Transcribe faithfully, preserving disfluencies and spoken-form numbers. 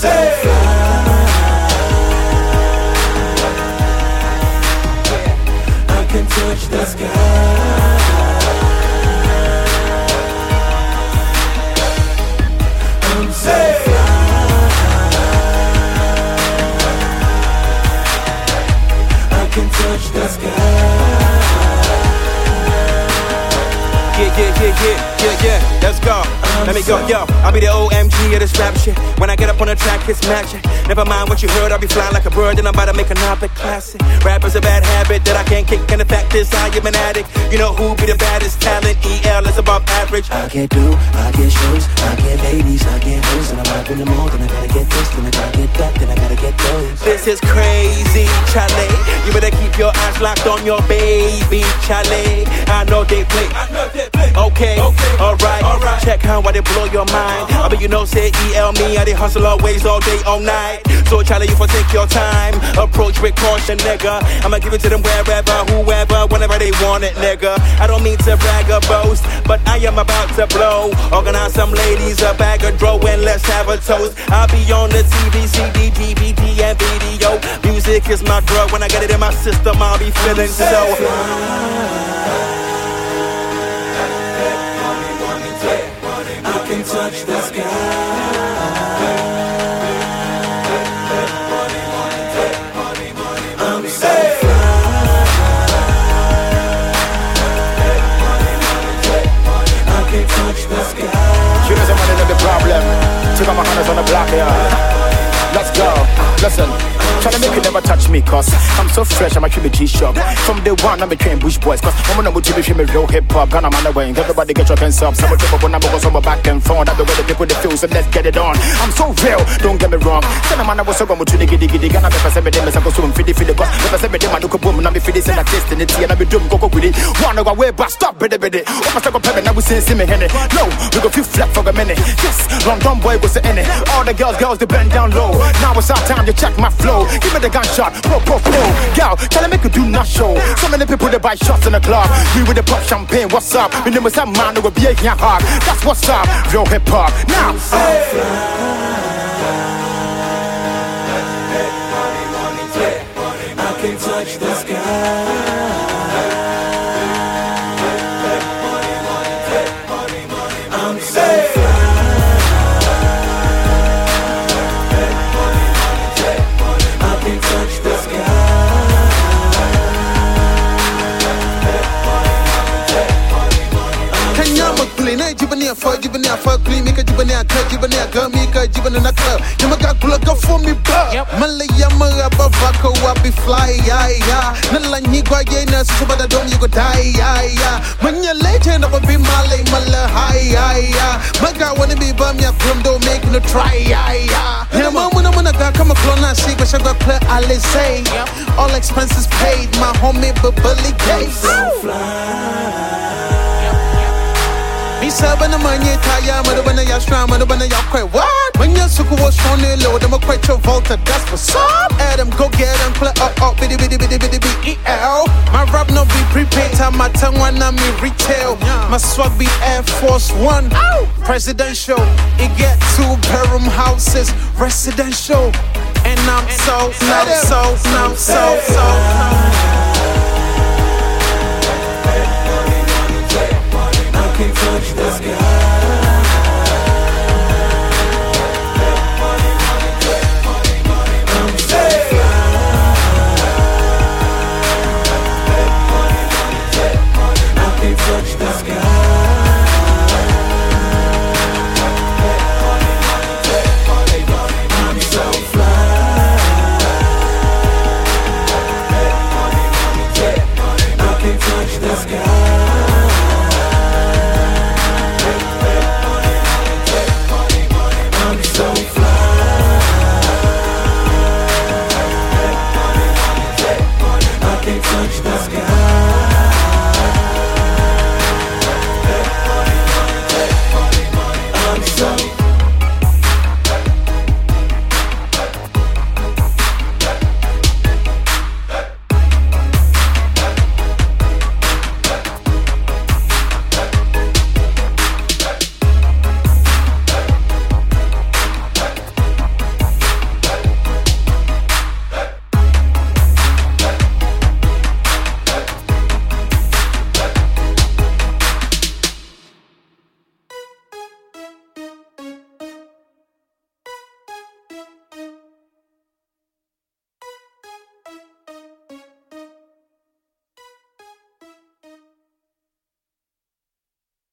so fly. I can touch the sky. I'm so fly. I can touch the sky. Yeah, yeah, yeah, yeah, yeah, yeah, let's go. Let me go, yo, I'll be the O M G of this rap shit. When I get up on the track, it's magic. Never mind what you heard, I'll be flying like a bird, and I'm about to make an epic classic. Rap is a bad habit that I can't kick, and the fact is I am an addict. You know who be the baddest talent? E L is above average. I get do, I get shows, I get ladies, I get hoes, and I'm up in the mall, then I gotta get this, then I gotta get that, then I gotta get those. This is crazy, Charlie. You better keep your eyes locked on your baby, Charlie. I know they play, I know they play. Okay, okay, alright, alright. Check how I they blow your mind. I bet you know, say E L me, I they hustle always, all day, all night. So Charlie, you for take your time, approach with caution, nigga. I'ma give it to them wherever, whoever, whenever they want it, nigga. I don't mean to brag or boast, but I am about to blow. Organize some ladies, a bag of dro, and let's have a toast. I'll be on the T V, C D, D V D, and video. Music is my drug. When I get it in my system, I'll be feeling so fly. I can touch the sky. I'm so fly. I can touch the sky. She doesn't want to know the problem. Take out my hands on the block, yeah. Let's go. Listen. Tryna make you never touch me, cause I'm so fresh, I'm actually G-Shock. From day one, I'm between Bush Boys, cause I'm gonna move you me real hip-hop. Gonna man away, everybody get your hands up. Some of people wanna go somewhere back and front. That's the way the people they feel, so let's get it on. I'm so real, don't get me wrong. Send a man I was so going to the giddy giddy. Gonna be for seven days, I go soon, feed it, feed it, cause if I say me, I look a boom, and I'm feed this in a taste in the tea, and I be doing go go with it. Wanna go away, but stop, biddy biddy. Oh, my second payment, now we see me, Henny. No, we go feel flat for a minute. Yes, London boy was the end. All the girls, girls, they bend down low. Now it's our time to check my flow. Give me the gunshot. Pro, pro, pro, girl, tell them make you do not show. So many people that buy shots in the club. We with the pop champagne, what's up? We never say man who will be a young hard. That's what's up, real hip hop. Now, I'm so I can touch the sky. I'm so fly. I can touch the sky. Jibani a fuck, Jibani a fuck, clean, make a Jibani a cut, Jibani a gun, make a Jibani a club. Yamaka Gulaka for me, but Malayama Bavako, I be fly, yeah, yeah. Nalani Guayana, so but I don't you go die, yeah, yeah. When you're late, I will be Malay, Mala, high, yeah, yeah. Maga wanna be bum, ya from don't make no try, yeah, yeah. Yeah, man, when I'm gonna come a clone, I see, but I got clear, I'll say, all expenses paid, my homie, but bully case. So fly. Me seven a man yet I am a when I stram and when I quite what? When you're so was on the load, I'm a quite Travolta, that's what's up. Adam, go get and play up, up, biddy, biddy, biddy, biddy, biddy, E L. My rap no be prepaid, time my tongue when I'm in retail. My swag be Air Force One, presidential. It get two bedroom houses, residential. And I'm so, now so, now so, so. I can touch the sky.